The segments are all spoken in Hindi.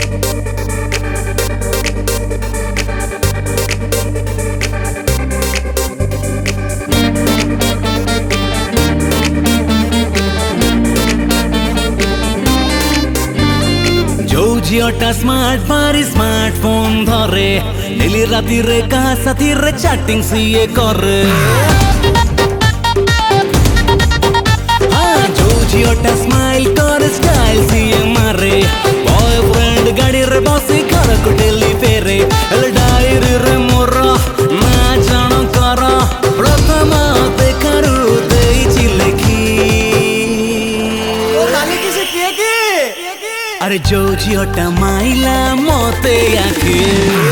झियोटा स्मार्ट पारी स्मार्टफोन धरे डेली राती रे कहा साथी रे चैटिंग सीए करे। हाँ जो झियोटा स्माइल करे स्टाइल सीए मारे बॉयफ्रेंड गाड़ी रे बसी घर को डेली फेरे डायरी रे मोर ना जान कर प्रथम देखारू देइछि लेखी। अरे जो झियोटा माइला मते आखे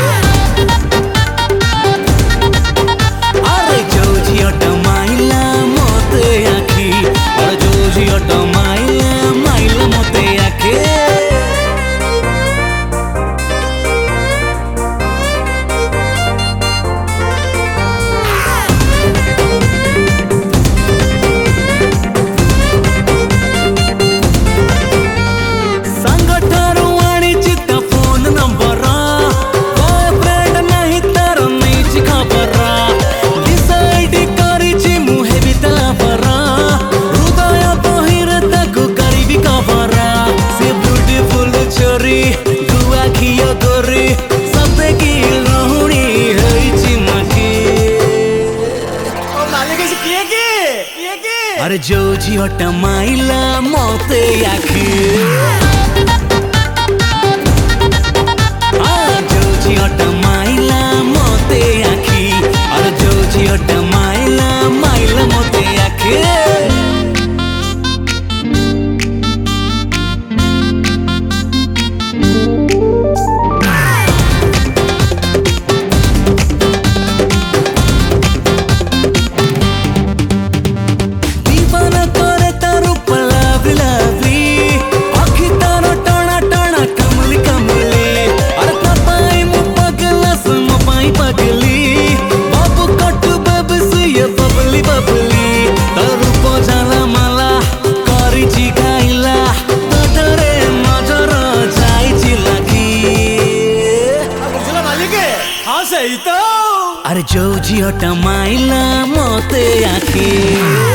अरे जो झियोटा माइला मते आखी अरे जो झियोटा माइला मते आखे। अरे जो झियोटा माइला मते आखी जो झियोटा माइला मते आखी अरे जो झियोटा माइला मते आखी। अरे जो झियोटा माइला मते आखी।